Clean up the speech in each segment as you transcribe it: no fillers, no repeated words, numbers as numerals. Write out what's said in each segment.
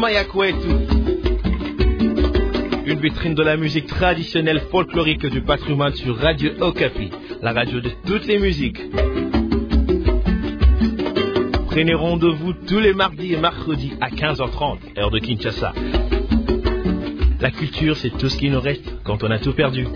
Ngoma ya Kwetu. Une vitrine de la musique traditionnelle folklorique du patrimoine sur Radio Okapi, la radio de toutes les musiques. Prenez rendez-vous tous les mardis et mercredis à 15h30, heure de Kinshasa. La culture, c'est tout ce qui nous reste quand on a tout perdu.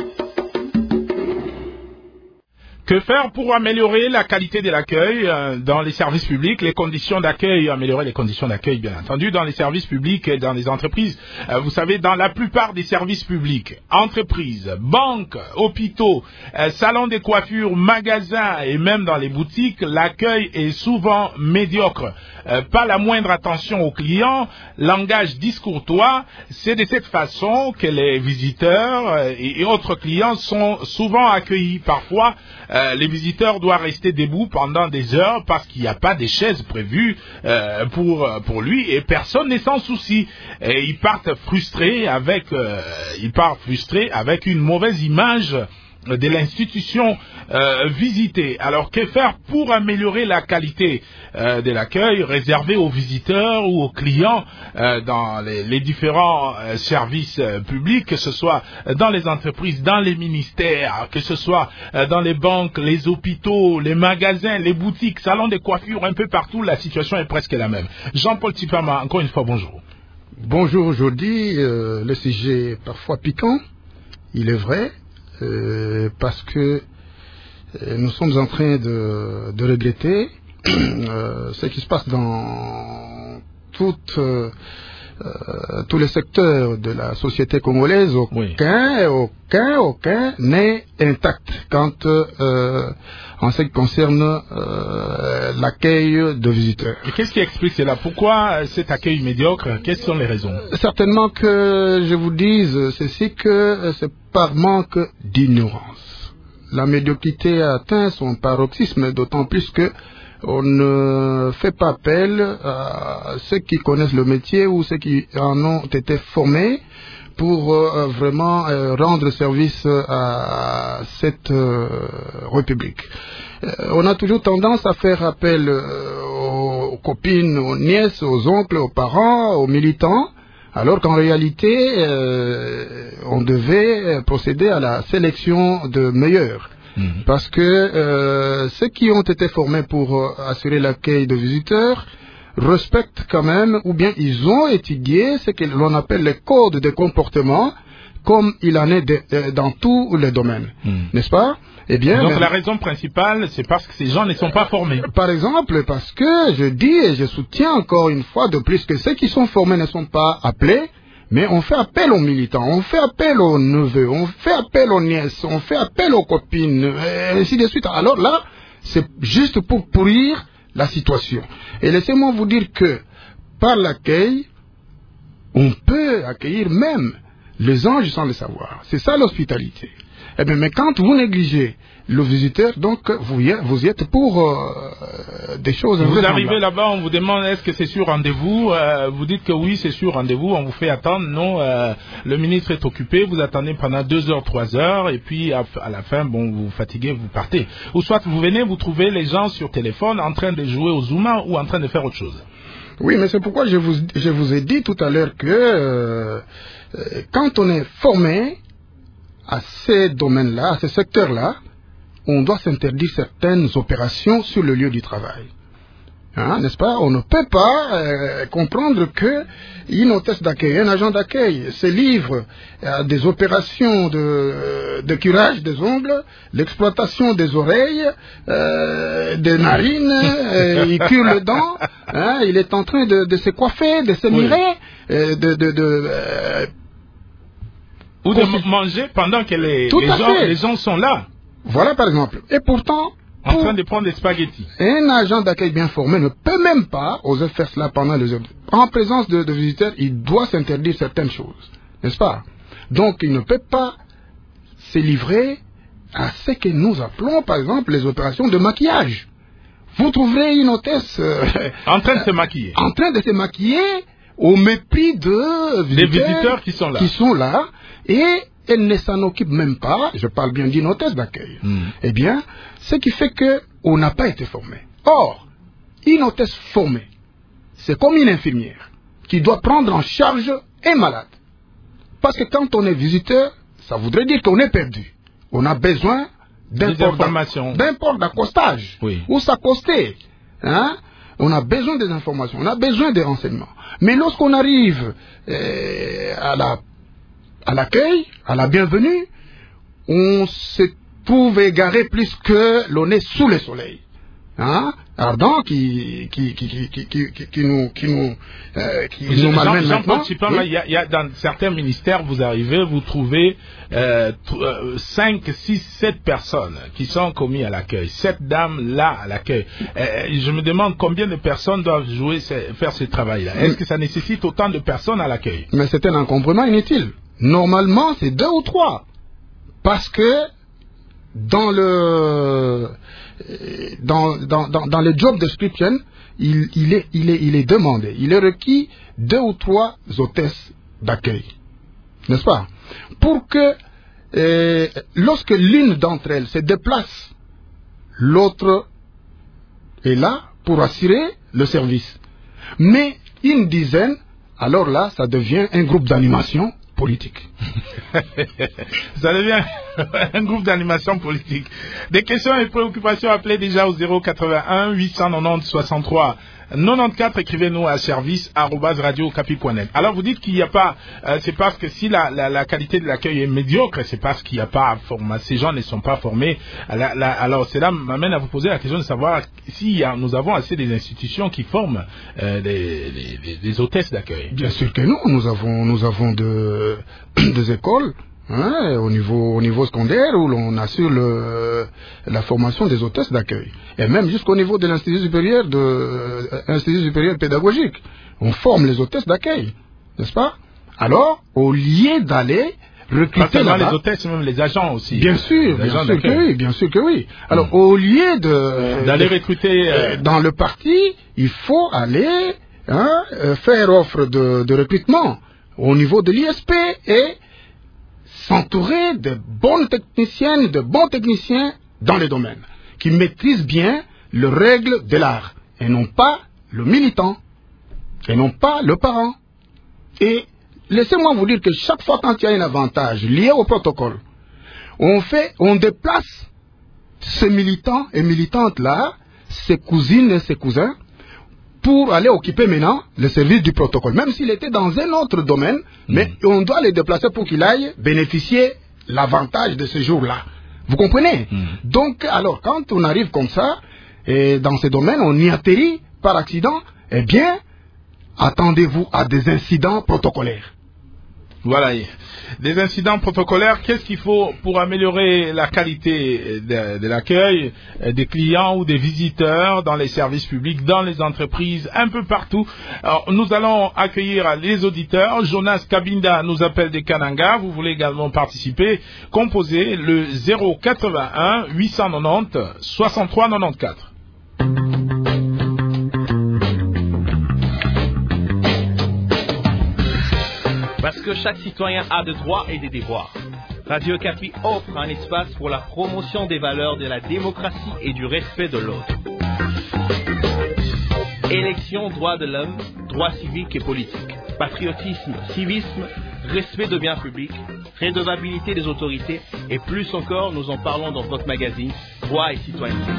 Que faire pour améliorer la qualité de l'accueil dans les services publics, les conditions d'accueil, améliorer les conditions d'accueil bien entendu dans les services publics et dans les entreprises. Vous savez, dans la plupart des services publics, entreprises, banques, hôpitaux, salons de coiffure, magasins et même dans les boutiques, l'accueil est souvent médiocre. Pas la moindre attention aux clients, langage discourtois. C'est de cette façon que les visiteurs et autres clients sont souvent accueillis. Parfois, les visiteurs doivent rester debout pendant des heures parce qu'il n'y a pas de chaises prévues pour lui et personne n'est sans souci. Et ils partent frustrés avec une mauvaise image de l'institution visitée. Alors que faire pour améliorer la qualité de l'accueil réservé aux visiteurs ou aux clients dans les différents services publics, que ce soit dans les entreprises, dans les ministères, que ce soit dans les banques, les hôpitaux, les magasins, les boutiques, salons de coiffure, un peu partout, la situation est presque la même. Jean-Paul Tipama, encore une fois, bonjour. Bonjour, aujourd'hui, le sujet est parfois piquant, il est vrai. Parce que nous sommes en train de regretter ce qui se passe dans tous les secteurs de la société congolaise. Aucun n'est intact en ce qui concerne l'accueil de visiteurs. Et qu'est-ce qui explique cela? Pourquoi cet accueil médiocre? Quelles sont les raisons? Certainement que je vous dise ceci, que c'est par manque d'ignorance. La médiocrité atteint son paroxysme, d'autant plus que on ne fait pas appel à ceux qui connaissent le métier ou ceux qui en ont été formés pour vraiment rendre service à cette République. On a toujours tendance à faire appel aux copines, aux nièces, aux oncles, aux parents, aux militants, alors qu'en réalité, on devait procéder à la sélection de meilleurs. Parce que ceux qui ont été formés pour assurer l'accueil de visiteurs respectent quand même, ou bien ils ont étudié ce que l'on appelle les codes de comportement, comme il en est dans tous les domaines, n'est-ce pas? Eh bien, donc la raison principale, c'est parce que ces gens ne sont pas formés. Par exemple, parce que je dis et je soutiens encore une fois de plus que ceux qui sont formés ne sont pas appelés, mais on fait appel aux militants, on fait appel aux neveux, on fait appel aux nièces, on fait appel aux copines, et ainsi de suite. Alors là, c'est juste pour pourrir la situation. Et laissez-moi vous dire que par l'accueil, on peut accueillir même les anges sans le savoir. C'est ça l'hospitalité. Eh bien, mais quand vous négligez le visiteur, donc vous y êtes pour des choses. Vous arrivez là-bas, on vous demande est-ce que c'est sur rendez-vous. Vous dites que oui, c'est sur rendez-vous. On vous fait attendre. Non, le ministre est occupé. Vous attendez pendant 2 heures, 3 heures, et puis à la fin, bon, vous fatiguez, vous partez. Ou soit vous venez, vous trouvez les gens sur téléphone en train de jouer au Zuma ou en train de faire autre chose. Oui, mais c'est pourquoi je vous ai dit tout à l'heure que quand on est formé à ces domaines-là, à ces secteurs-là, on doit s'interdire certaines opérations sur le lieu du travail. Hein, n'est-ce pas? On ne peut pas comprendre qu'une hôtesse d'accueil, un agent d'accueil se livre à des opérations de curage des ongles, l'exploitation des oreilles, des narines, il cure les dents, hein, il est en train de se coiffer, de se mirer, ou de manger pendant que les gens sont là. Voilà par exemple. Et pourtant, en train de prendre des spaghettis. Un agent d'accueil bien formé ne peut même pas oser faire cela pendant les heures. En présence de visiteurs, il doit s'interdire certaines choses, n'est-ce pas? Donc il ne peut pas se livrer à ce que nous appelons par exemple les opérations de maquillage. Vous trouverez une hôtesse en train de se maquiller. En train de se maquiller au mépris des visiteurs qui sont là. Et elle ne s'en occupe même pas, je parle bien d'une hôtesse d'accueil. Eh bien, ce qui fait qu'on n'a pas été formé. Or, une hôtesse formée, c'est comme une infirmière. qui doit prendre en charge un malade. Parce que quand on est visiteur, ça voudrait dire qu'on est perdu. On a besoin d'un port d'accostage. Oui. Où s'accoster. Hein? On a besoin des informations, on a besoin des renseignements. Mais lorsqu'on arrive à l'accueil, à la bienvenue, on se trouve égaré plus que l'on est sous le soleil. Hein? Ardent qui nous malmène maintenant. Il y a dans certains ministères, vous arrivez, vous trouvez 5, 6, 7 personnes qui sont commis à l'accueil. 7 dames là à l'accueil. Je me demande combien de personnes doivent faire ce travail-là. Est-ce que ça nécessite autant de personnes à l'accueil? Mais c'est un encombrement inutile. Normalement, c'est 2 ou 3. Parce que dans le job description, il est demandé, il est requis 2 ou 3 hôtesses d'accueil, n'est-ce pas? Pour que lorsque l'une d'entre elles se déplace, l'autre est là pour assurer le service. Mais une dizaine, alors là, ça devient un groupe d'animation politique. Ça devient un groupe d'animation politique. Des questions et préoccupations, appelez déjà au 081 890 63 94, écrivez-nous à service@radiocapi.net. Alors vous dites qu'il n'y a pas, c'est parce que si la qualité de l'accueil est médiocre, c'est parce qu'il n'y a pas ces gens ne sont pas formés. Alors cela m'amène à vous poser la question de savoir si nous avons assez des institutions qui forment des hôtesses d'accueil. Bien sûr que nous avons des écoles. Hein, au niveau secondaire où l'on assure la formation des hôtesses d'accueil. Et même jusqu'au niveau de l'Institut supérieur pédagogique. On forme les hôtesses d'accueil, n'est-ce pas? Alors, au lieu d'aller recruter les hôtesses, même les agents aussi. Bien sûr que oui. Alors, au lieu d'aller recruter dans le parti, il faut aller faire offre de recrutement au niveau de l'ISP et s'entourer de bonnes techniciennes, de bons techniciens dans les domaines, qui maîtrisent bien les règles de l'art, et non pas le militant, et non pas le parent. Et laissez-moi vous dire que chaque fois quand il y a un avantage lié au protocole, on déplace ces militants et militantes-là, ses cousines et ses cousins, pour aller occuper maintenant le service du protocole, même s'il était dans un autre domaine, mais on doit les déplacer pour qu'il aille bénéficier l'avantage de ce jour-là. Vous comprenez? Donc, alors, quand on arrive comme ça, et dans ce domaine, on y atterrit par accident, eh bien, attendez-vous à des incidents protocolaires. Voilà, des incidents protocolaires. Qu'est-ce qu'il faut pour améliorer la qualité de l'accueil des clients ou des visiteurs dans les services publics, dans les entreprises, un peu partout? Alors, nous allons accueillir les auditeurs. Jonas Kabinda nous appelle des Kananga. Vous voulez également participer? Composez le 081 890 63 94. Parce que chaque citoyen a des droits et des devoirs. Radio Capi offre un espace pour la promotion des valeurs de la démocratie et du respect de l'autre. Élection, droits de l'homme, droits civiques et politiques, patriotisme, civisme, respect de biens publics, redevabilité des autorités et plus encore, nous en parlons dans votre magazine, Droits et citoyenneté.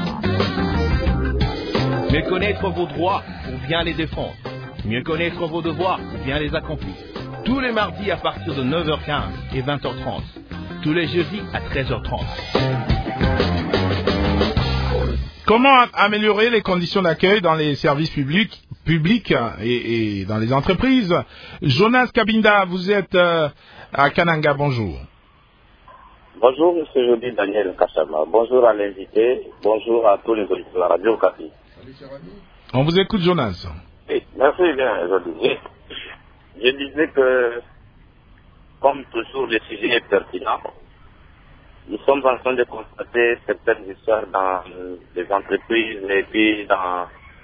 Mieux connaître vos droits pour bien les défendre. Mieux connaître vos devoirs pour bien les accomplir. Tous les mardis à partir de 9h15 et 20h30. Tous les jeudis à 13h30. Comment améliorer les conditions d'accueil dans les services publics et dans les entreprises? Jonas Kabinda, vous êtes à Kananga, bonjour. Bonjour, M. Jody Daniel Kassama. Bonjour à l'invité. Bonjour à tous les auditeurs de la Radio Capi. On vous écoute, Jonas. Oui, merci bien, Jody. Je disais que, comme toujours, le sujet est pertinent. Nous sommes en train de constater certaines histoires dans les entreprises et puis dans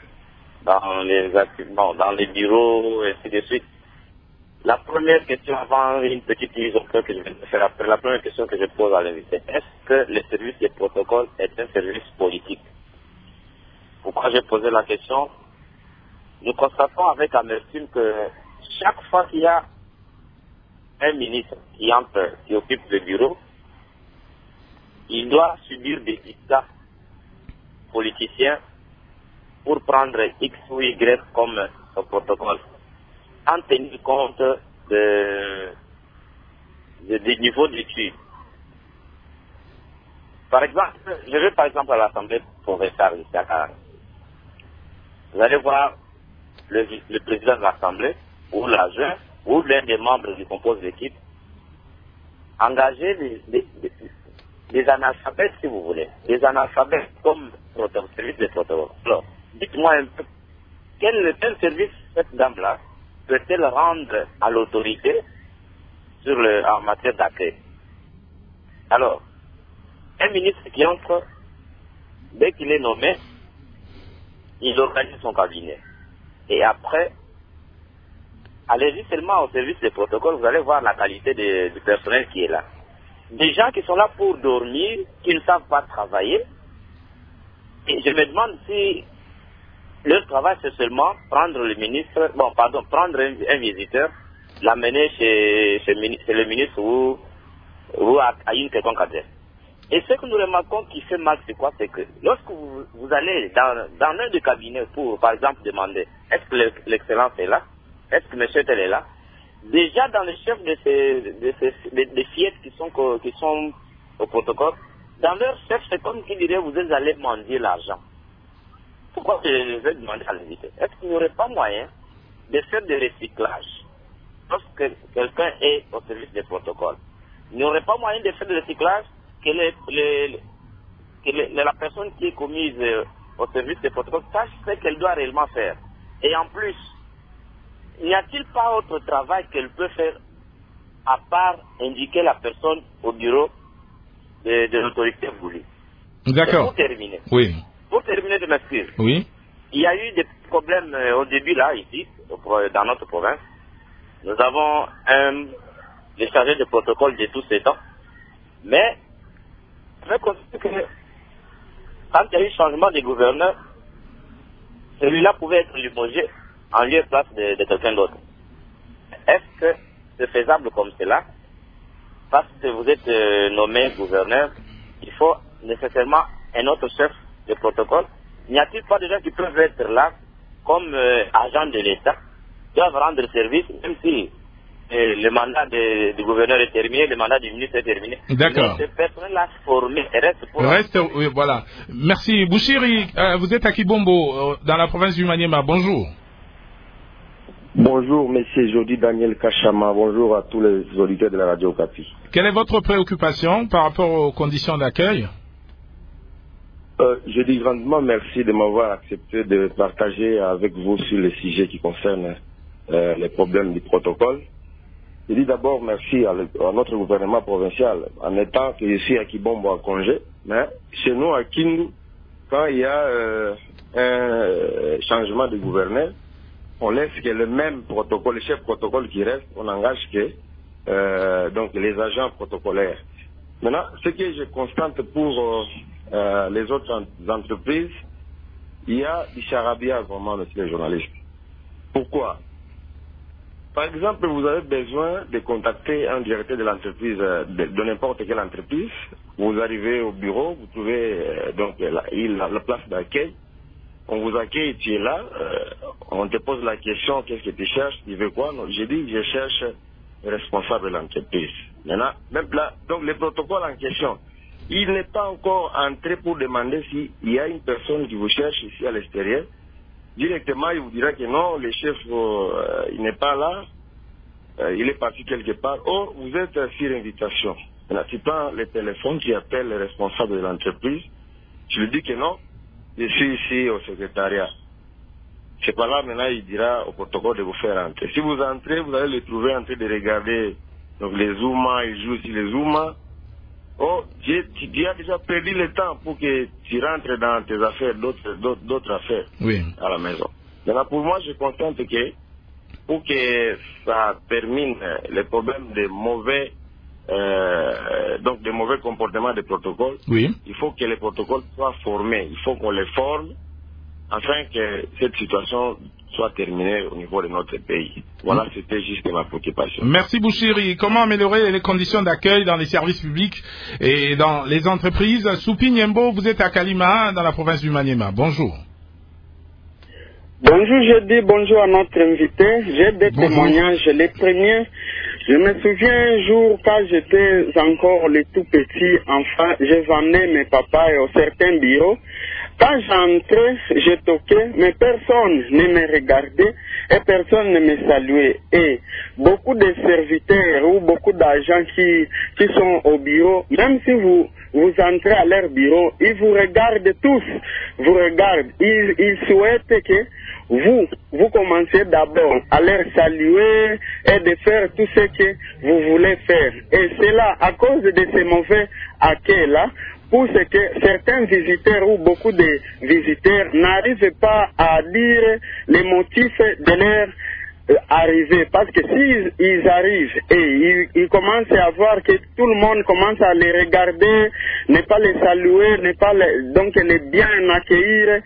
les bureaux, et ainsi de suite. La première question, avant une petite mise au point que je vais faire après, la première question que je pose à l'invité, est-ce que le service des protocoles est un service politique? Pourquoi j'ai posé la question? Nous constatons avec amertume que chaque fois qu'il y a un ministre qui entre, qui occupe le bureau, il doit subir des dictats politiciens pour prendre X ou Y comme protocole, en tenir compte des niveaux d'études. Par exemple, je vais par exemple à l'Assemblée provinciale ici à Karang. Vous allez voir le président de l'Assemblée, ou l'adjoint, ou l'un des membres qui composent l'équipe, engager des analphabètes, si vous voulez, des analphabètes comme service de protocole. Alors, dites-moi un peu, quel service cette dame-là peut-elle rendre à l'autorité en matière d'accueil? Alors, un ministre qui entre, dès qu'il est nommé, il organise son cabinet. Et après, allez-y seulement au service des protocoles, vous allez voir la qualité du personnel qui est là. Des gens qui sont là pour dormir, qui ne savent pas travailler. Et je me demande si leur travail c'est seulement prendre le ministre, prendre un visiteur, l'amener chez le ministre ou à une quelconque adresse. Et ce que nous remarquons qui fait mal, c'est quoi? C'est que lorsque vous allez dans l'un des cabinets pour, par exemple, demander est-ce que l'excellence est là? Est-ce que monsieur tel est là? Déjà dans le chef des fillettes qui sont au protocole, dans leur chef, c'est comme qui dirait vous êtes allés mendier l'argent. Pourquoi je vais demander à l'invité? Est-ce qu'il n'y aurait pas moyen de faire des recyclages lorsque quelqu'un est au service des protocoles? Il n'y aurait pas moyen de faire des recyclages que la personne qui est commise au service des protocoles sache ce qu'elle doit réellement faire. Et en plus, n'y a-t-il pas autre travail qu'elle peut faire à part indiquer la personne au bureau de l'autorité voulue? D'accord. Pour terminer. Oui. Pour terminer de m'excuser. Oui. Il y a eu des problèmes au début là, ici, dans notre province. Nous avons le chargé de protocole de tous ces temps. Mais, je vais constater que quand il y a eu changement de gouverneur, celui-là pouvait être limogé en lieu et place de quelqu'un d'autre. Est-ce que c'est faisable comme cela? Parce que vous êtes nommé gouverneur, il faut nécessairement un autre chef de protocole. N'y a-t-il pas de gens qui peuvent être là comme agents de l'État, doivent rendre service, même si le mandat du gouverneur est terminé, le mandat du ministre est terminé. D'accord. Mais ces personnes-là formées restent pour... Oui, voilà. Merci. Bouchiri, vous êtes à Kibombo, dans la province du Maniema. Bonjour. Bonjour, monsieur Jody Daniel Kachama. Bonjour à tous les auditeurs de la radio Okapi. Quelle est votre préoccupation par rapport aux conditions d'accueil? Je dis grandement merci de m'avoir accepté de partager avec vous sur les sujets qui concernent les problèmes du protocole. Je dis d'abord merci à notre gouvernement provincial, en étant que je suis à Kibombo en congé, mais chez nous à Kindu, quand il y a un changement de gouverneur, on laisse que le même protocole, le chef protocole qui reste, on engage que donc les agents protocolaires. Maintenant, ce que je constate pour les autres entreprises, il y a du charabia vraiment, monsieur le journaliste. Pourquoi? Par exemple, vous avez besoin de contacter un directeur de l'entreprise, de n'importe quelle entreprise. Vous arrivez au bureau, vous trouvez donc la place d'accueil. On vous accueille, tu es là, on te pose la question, qu'est-ce que tu cherches, tu veux quoi? Je dis, je cherche le responsable de l'entreprise. Maintenant, même là, donc le protocole en question, il n'est pas encore entré pour demander s'il y a une personne qui vous cherche ici à l'extérieur. Directement, il vous dira que non, le chef, il n'est pas là, il est parti quelque part. Oh, vous êtes sur invitation. Maintenant, tu prends le téléphone, tu appelles le responsable de l'entreprise, tu lui dis que non, je suis ici au secrétariat. C'est pas là, maintenant, il dira au protocole de vous faire entrer. Si vous entrez, vous allez le trouver en train de regarder donc les Zoomas, il joue sur les Zoomas. Oh, tu as déjà perdu le temps pour que tu rentres dans tes affaires, d'autres affaires à la maison. Maintenant, pour moi, je constate que pour que ça termine les problèmes de mauvais comportements des protocoles, il faut que les protocoles soient formés. Il faut qu'on les forme afin que cette situation soit terminée au niveau de notre pays. Voilà, c'était juste ma préoccupation. Merci Bouchiri. Comment améliorer les conditions d'accueil dans les services publics et dans les entreprises? Soupi Nyembo, vous êtes à Kalima, dans la province du Maniema. Bonjour. Bonjour, je dis bonjour à notre invité. J'ai des témoignages. Les premiers, je me souviens un jour quand j'étais encore le tout petit enfant, je vendais mes papas au certains bureaux. Quand j'entrais, je toquais, mais personne ne me regardait et personne ne me saluait. Et beaucoup de serviteurs ou beaucoup d'agents qui sont au bureau, même si vous entrez à leur bureau, ils vous regardent tous, vous regardent. Ils souhaitent que vous commencez d'abord à leur saluer et de faire tout ce que vous voulez faire. Et c'est là, à cause de ces mauvais accueils-là, pour ce que certains visiteurs ou beaucoup de visiteurs n'arrivent pas à dire les motifs de leur arrivée. Parce que s'ils arrivent et ils commencent à voir que tout le monde commence à les regarder, ne pas les saluer, donc les bien accueillir,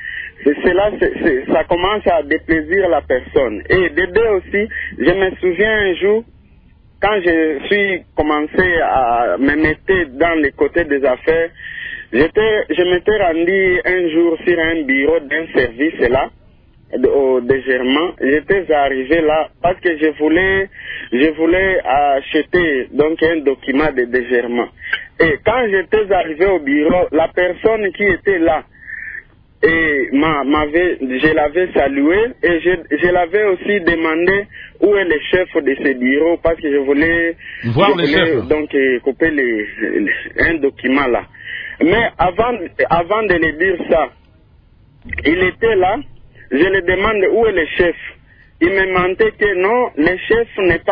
ça commence à déplaisir la personne. Et de deux aussi, je me souviens un jour, quand je suis commencé à me mettre dans les côtés des affaires, je m'étais rendu un jour sur un bureau d'un service là, au dégèrement. J'étais arrivé là parce que je voulais acheter donc un document de dégèrement. Et quand j'étais arrivé au bureau, la personne qui était là, et je l'avais salué et je l'avais aussi demandé où est le chef de ce bureau parce que je voulais donc couper un document là. Mais avant de lui dire ça, il était là, je lui demande où est le chef. Il me mentait que non, le chef n'est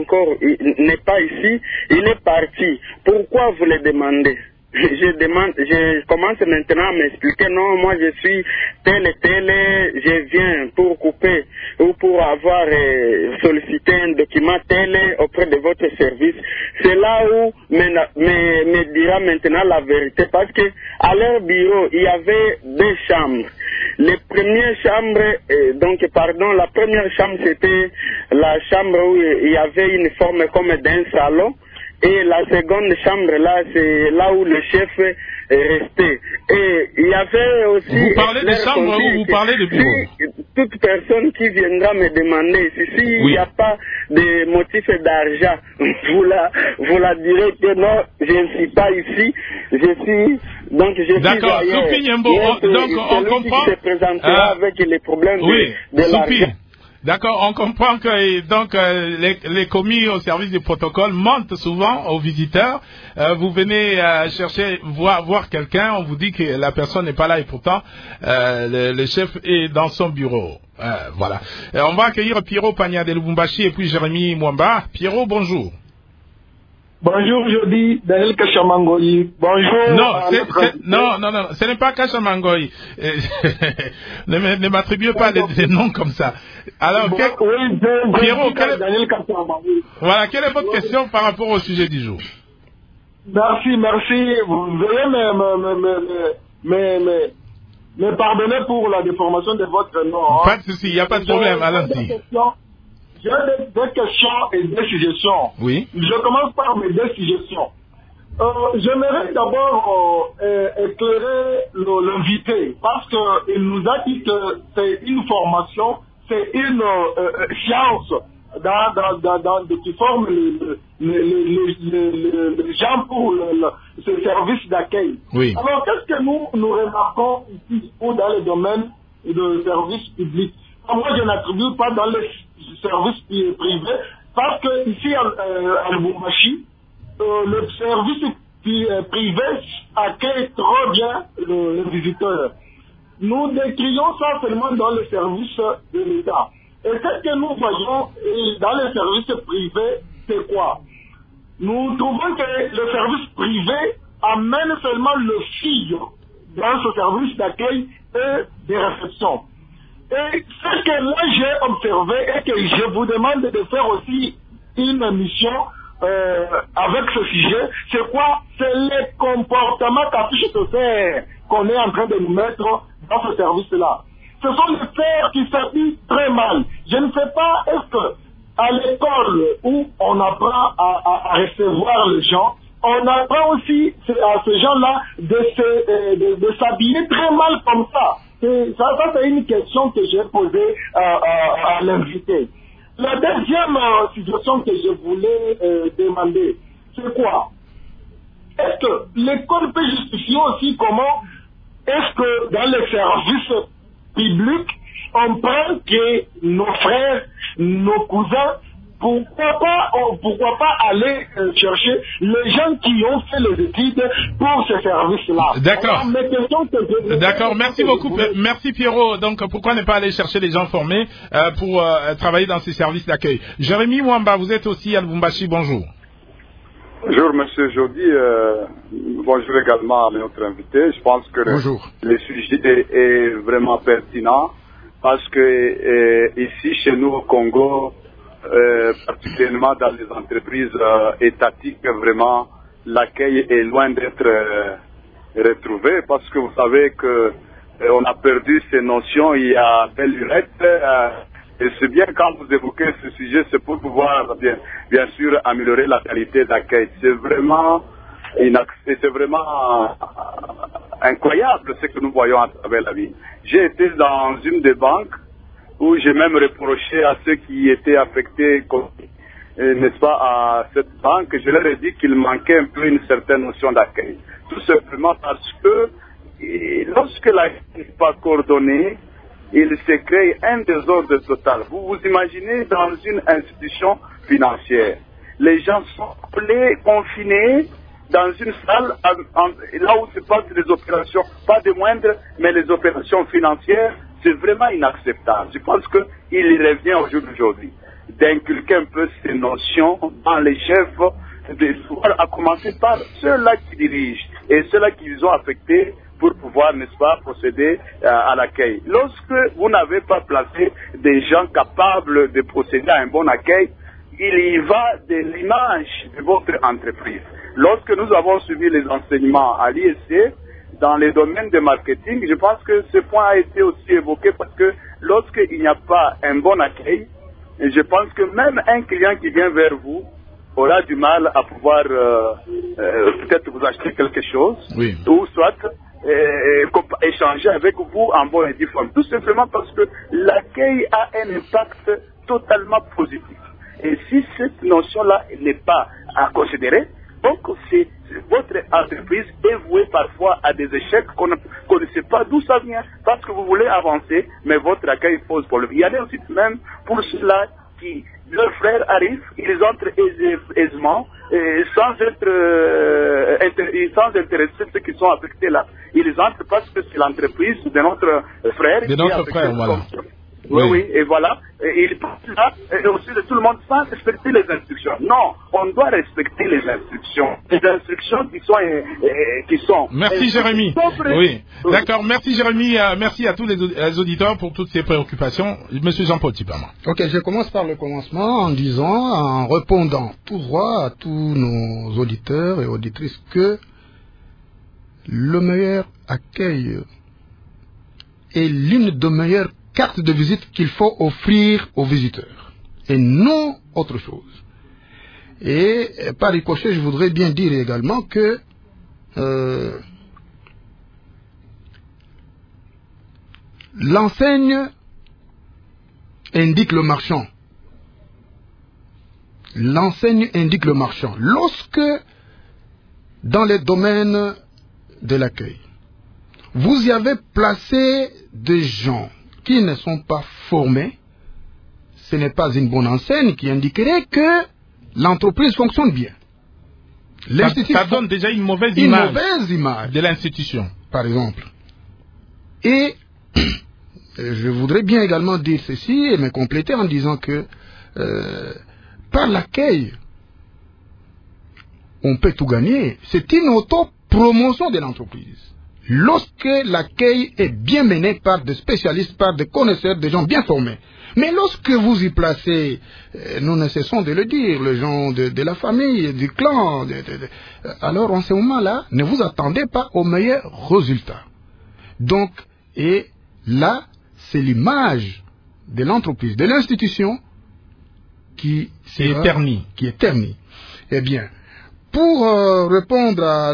pas ici, il est parti. Pourquoi vous le demandez? Je commence maintenant à m'expliquer, non, moi je suis tel et tel, je viens pour couper ou pour avoir sollicité un document tel auprès de votre service. C'est là où me dira maintenant la vérité, parce que à leur bureau, il y avait deux chambres. La première chambre, c'était la chambre où il y avait une forme comme d'un salon. Et la seconde chambre, là, c'est là où le chef est resté. Et il y avait aussi... Vous parlez de chambre ou vous parlez de bureau? Toute personne qui viendra me demander, s'il n'y a pas de motif d'argent, vous la direz que non, je ne suis pas ici, je suis ailleurs. D'accord, Soupi Nyembo, donc on comprend... qui se présentera avec les problèmes de l'argent. D'accord, on comprend que donc les commis au service du protocole mentent souvent aux visiteurs. Vous venez chercher voir quelqu'un, on vous dit que la personne n'est pas là et pourtant le chef est dans son bureau. Voilà. On va accueillir Pierrot Pagna de Lubumbashi et puis Jérémy Mwamba. Pierrot, bonjour. Bonjour, je dis Daniel Kashamangoyi. Bonjour. Non, ce n'est pas Kashamangoyi. Ne m'attribuez pas des noms comme ça. Alors, Pierrot, voilà, quelle est votre question par rapport au sujet du jour? Merci. Vous veuillez me pardonner pour la déformation de votre nom. Pas de souci, il n'y a pas de problème. Allons-y. J'ai deux questions et deux suggestions. Oui. Je commence par mes deux suggestions. J'aimerais d'abord éclairer l'invité parce qu'il nous a dit que c'est une formation, c'est une science qui forme les gens pour ce service d'accueil. Oui. Alors qu'est-ce que nous remarquons ici ou dans le domaine de service public? Moi, je n'attribue pas dans les services privés parce que ici à Lubumbashi, le service privé accueille trop bien les visiteurs. Nous décrions ça seulement dans les services de l'État. Et ce que nous voyons dans les services privés, c'est quoi? Nous trouvons que le service privé amène seulement le fil dans ce service d'accueil et de réception. Et ce que moi j'ai observé et que je vous demande de faire aussi une mission avec ce sujet, c'est quoi? C'est les comportements qu'affiche ce qu'on est en train de nous mettre dans ce service-là. ce sont les pères qui s'habillent très mal. Je ne sais pas, est-ce que à l'école où on apprend à recevoir les gens, on apprend aussi à ces gens-là de s'habiller très mal comme ça. Ça c'est une question que j'ai posée à l'invité. La deuxième situation que je voulais demander, c'est quoi? Est-ce que l'école peut justifier aussi comment est-ce que dans les services publics, on prend que nos frères, nos cousins, pourquoi pas aller chercher les gens qui ont fait les études pour ce service-là? D'accord. D'accord, merci beaucoup. Merci Pierrot. Donc pourquoi ne pas aller chercher les gens formés pour travailler dans ces services d'accueil? Jérémy Mwamba, vous êtes aussi à Lubumbashi, bonjour. Bonjour Monsieur Jody, bonjour également à notre invité. Je pense que le sujet est vraiment pertinent parce que ici chez nous au Congo, particulièrement dans les entreprises étatiques, vraiment l'accueil est loin d'être retrouvé parce que vous savez que on a perdu ces notions il y a belle lurette. Et c'est bien quand vous évoquez ce sujet, c'est pour pouvoir bien sûr améliorer la qualité d'accueil. C'est vraiment incroyable ce que nous voyons à travers la vie. J'ai été dans une des banques où j'ai même reproché à ceux qui étaient affectés, n'est-ce pas, à cette banque, je leur ai dit qu'il manquait un peu une certaine notion d'accueil. Tout simplement parce que lorsque l'accueil n'est pas coordonné, il se crée un désordre total. Vous vous imaginez dans une institution financière, les gens sont appelés, confinés dans une salle, là où se passent les opérations, pas des moindres, mais les opérations financières, c'est vraiment inacceptable. Je pense qu'il revient au jour d'aujourd'hui d'inculquer un peu ces notions dans les chefs, à commencer par ceux-là qui dirigent et ceux-là qui les ont affectés pour pouvoir, n'est-ce pas, procéder à l'accueil. Lorsque vous n'avez pas placé des gens capables de procéder à un bon accueil, il y va de l'image de votre entreprise. Lorsque nous avons suivi les enseignements à l'ISC, dans les domaines de marketing, je pense que ce point a été aussi évoqué parce que lorsqu'il n'y a pas un bon accueil, je pense que même un client qui vient vers vous aura du mal à pouvoir peut-être vous acheter quelque chose, oui, ou soit échanger avec vous en bonne et due forme. Tout simplement parce que l'accueil a un impact totalement positif. Et si cette notion-là n'est pas à considérer, donc votre entreprise est vouée parfois à des échecs qu'on ne sait pas d'où ça vient, parce que vous voulez avancer, mais votre accueil pose problème. Il y a aussi même pour ceux-là qui, leurs frères arrivent, ils entrent aisément, sans intéresser ceux qui sont affectés là. Ils entrent parce que c'est l'entreprise de notre frère. De notre frère, voilà. Oui, et voilà. Et il passe là, et aussi de tout le monde, sans respecter les instructions. Non, on doit respecter les instructions. Les instructions qui sont... Merci Jérémy. Oui, d'accord. Merci Jérémy. Merci à tous les auditeurs pour toutes ces préoccupations. Monsieur Jean-Paul Tipama. Ok, je commence par le commencement en répondant tout droit à tous nos auditeurs et auditrices que le meilleur accueil est l'une des meilleures carte de visite qu'il faut offrir aux visiteurs et non autre chose. Et par ricochet, je voudrais bien dire également que l'enseigne indique le marchand. L'enseigne indique le marchand. Lorsque dans les domaines de l'accueil, vous y avez placé des gens qui ne sont pas formés, ce n'est pas une bonne enseigne qui indiquerait que l'entreprise fonctionne bien. Ça donne déjà une mauvaise image de l'institution, par exemple. Et je voudrais bien également dire ceci et me compléter en disant que par l'accueil, on peut tout gagner. C'est une auto-promotion de l'entreprise. Lorsque l'accueil est bien mené par des spécialistes, par des connaisseurs, des gens bien formés. Mais lorsque vous y placez, nous ne cessons de le dire, les gens de la famille, du clan, alors en ce moment-là, ne vous attendez pas aux meilleurs résultats. Donc, et là, c'est l'image de l'entreprise, de l'institution qui est ternie. Eh bien, pour répondre à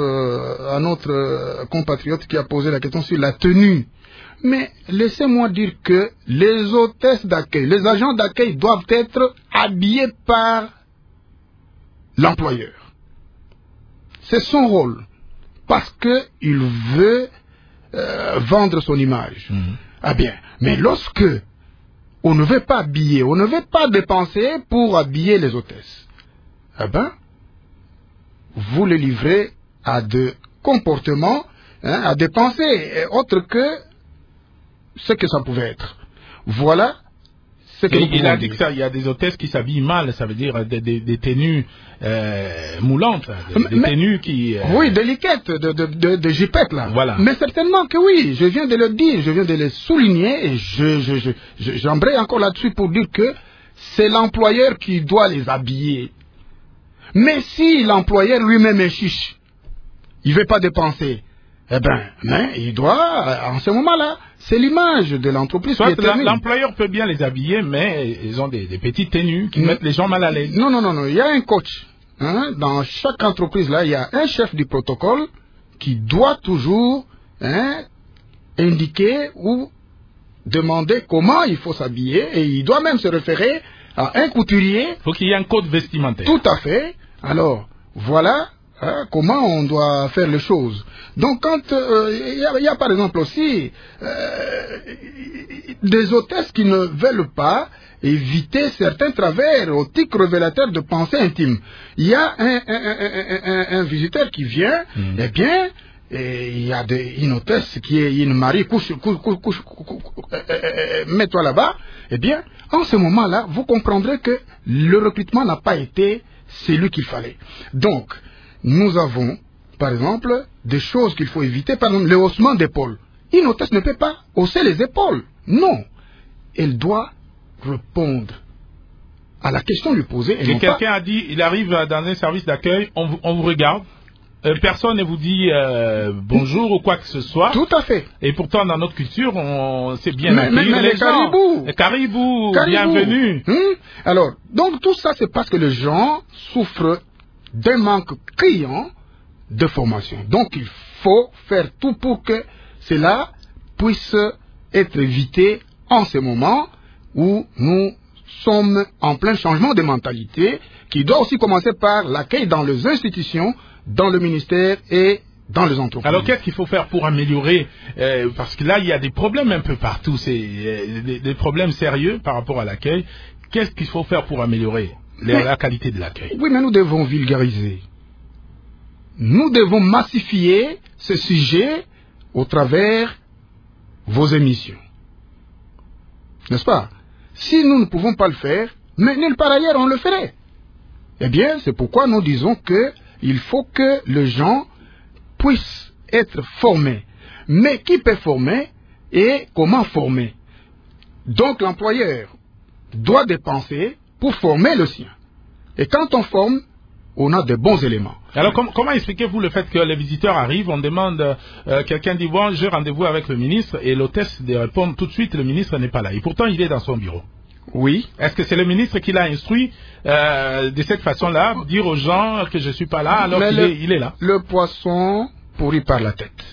notre compatriote qui a posé la question sur la tenue, mais laissez-moi dire que les hôtesses d'accueil, les agents d'accueil doivent être habillés par l'employeur. C'est son rôle, parce qu'il veut vendre son image. Ah bien, mais lorsque on ne veut pas habiller, on ne veut pas dépenser pour habiller les hôtesses, eh ben, vous les livrez à des comportements, à des pensées autres que ce que ça pouvait être. Voilà ce que il a dit qu'il y a des hôtesses qui s'habillent mal, ça veut dire des tenues moulantes, des tenues qui... Oui, délicates, de jipettes là. Voilà. Mais certainement que oui, je viens de le dire, je viens de le souligner, et j'embraye encore là-dessus pour dire que c'est l'employeur qui doit les habiller. Mais si l'employeur lui-même est chiche, il ne veut pas dépenser, eh bien, mais il doit, en ce moment-là, c'est l'image de l'entreprise qui est terminée. L'employeur peut bien les habiller, mais ils ont des petites tenues qui mettent les gens mal à l'aise. Non, il y a un coach. Dans chaque entreprise, là, il y a un chef du protocole qui doit toujours indiquer ou demander comment il faut s'habiller, et il doit même se référer à un couturier. Il faut qu'il y ait un code vestimentaire. Tout à fait. Alors, voilà comment on doit faire les choses. Donc, quand il y a par exemple aussi des hôtesses qui ne veulent pas éviter certains travers aux tics révélateurs de pensées intimes. Il y a un visiteur qui vient, eh bien, il y a une hôtesse qui est une mariée, couche, mets-toi là-bas. Eh bien, en ce moment-là, vous comprendrez que le recrutement n'a pas été celui qu'il fallait. Donc, nous avons, par exemple, des choses qu'il faut éviter, par exemple, le haussement d'épaule. Une hôtesse ne peut pas hausser les épaules. Non. Elle doit répondre à la question lui posée. Et quelqu'un a dit, il arrive dans un service d'accueil, on vous regarde, personne ne vous dit bonjour ou quoi que ce soit. Tout à fait. Et pourtant, dans notre culture, on sait bien accueillir les gens. Caribou, bienvenue. Alors, donc tout ça, c'est parce que les gens souffrent d'un manque criant de formation. Donc, il faut faire tout pour que cela puisse être évité en ce moment où nous sommes en plein changement de mentalité, qui doit aussi commencer par l'accueil dans les institutions, dans le ministère et dans les entreprises. Alors qu'est-ce qu'il faut faire pour améliorer parce que là il y a des problèmes un peu partout, c'est des problèmes sérieux par rapport à l'accueil. Qu'est-ce qu'il faut faire pour améliorer la qualité de l'accueil? Oui, mais nous devons vulgariser. Nous devons massifier ce sujet au travers vos émissions. N'est-ce pas? Si nous ne pouvons pas le faire, mais nulle part ailleurs on le ferait. Eh bien, c'est pourquoi nous disons que il faut que les gens puissent être formés. Mais qui peut former et comment former? Donc l'employeur doit dépenser pour former le sien. Et quand on forme, on a de bons éléments. Alors comment expliquez-vous le fait que les visiteurs arrivent, on demande, quelqu'un dit bon, j'ai rendez-vous avec le ministre, et l'hôtesse répond tout de suite, le ministre n'est pas là. Et pourtant il est dans son bureau. Oui. Est-ce que c'est le ministre qui l'a instruit de cette façon-là, dire aux gens que je ne suis pas là alors qu'il est là? Le poisson pourrit par la tête.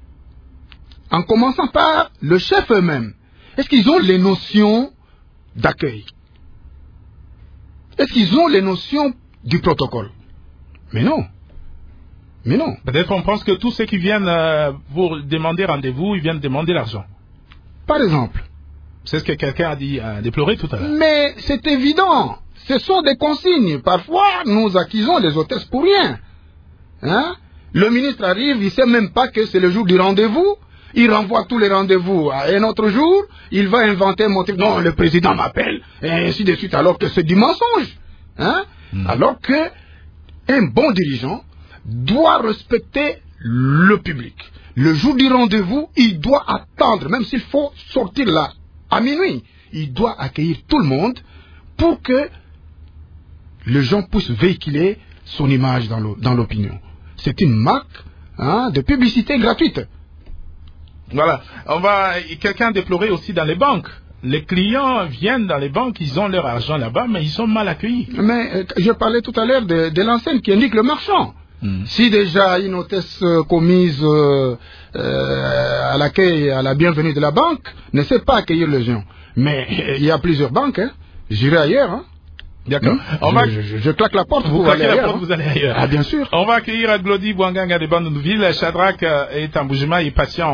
En commençant par le chef eux-mêmes. Est-ce qu'ils ont les notions d'accueil? Est-ce qu'ils ont les notions du protocole? Mais non. Mais non. Peut-être on pense que tous ceux qui viennent vous demander rendez-vous, ils viennent demander l'argent. Par exemple. C'est ce que quelqu'un a déploré tout à l'heure. Mais c'est évident. Ce sont des consignes. Parfois, nous acquisons les hôtesses pour rien. Le ministre arrive, il ne sait même pas que c'est le jour du rendez-vous. Il renvoie tous les rendez-vous à un autre jour. Il va inventer un motif. Non, le président m'appelle. Et ainsi de suite. Alors que c'est du mensonge. Alors que un bon dirigeant doit respecter le public. Le jour du rendez-vous, il doit attendre. Même s'il faut sortir là à minuit, il doit accueillir tout le monde pour que les gens puissent véhiculer son image dans l'opinion. C'est une marque de publicité gratuite. Voilà. Quelqu'un a déploré aussi dans les banques. Les clients viennent dans les banques, ils ont leur argent là-bas, mais ils sont mal accueillis. Mais je parlais tout à l'heure de l'enseigne qui indique le marchand. Si déjà une hôtesse commise à l'accueil, à la bienvenue de la banque, ne sait pas accueillir les gens. Mais il y a plusieurs banques, hein. J'irai ailleurs, hein. D'accord. Je claque la porte, vous claquez la porte, vous allez ailleurs. Ah, bien sûr. On va accueillir Glody Bouanganga de Bandundu-Ville. Shadrach est en Mbujima et Patient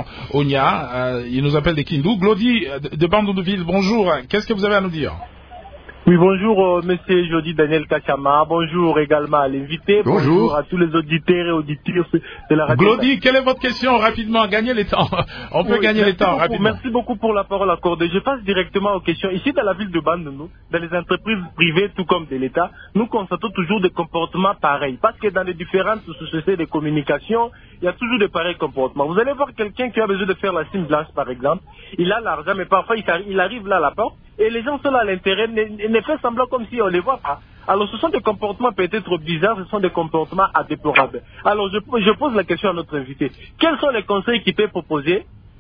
Onya. Il nous appelle de Kindu. Glody de Bandundu-Ville, bonjour. Qu'est-ce que vous avez à nous dire? Oui, bonjour, monsieur Jody Daniel Kachama. Bonjour également à l'invité. Bonjour à tous les auditeurs et auditrices de la radio. Glody, quelle est votre question? Rapidement, gagnez le temps. On peut gagner le temps, rapidement. Merci beaucoup pour la parole accordée. Je passe directement aux questions. Ici, dans la ville de Bandundu, dans les entreprises privées, tout comme de l'État, nous constatons toujours des comportements pareils. Parce que dans les différentes sociétés de communication, il y a toujours de pareils comportements. Vous allez voir quelqu'un qui a besoin de faire la SIM blanche, par exemple. Il a l'argent, mais parfois, il arrive là à la porte. Et les gens sont là à l'intérieur, ne fait semblant comme si on ne les voit pas. Alors ce sont des comportements peut-être bizarres, ce sont des comportements déplorables. Alors je pose la question à notre invité. Quels sont les conseils qu'il peut proposer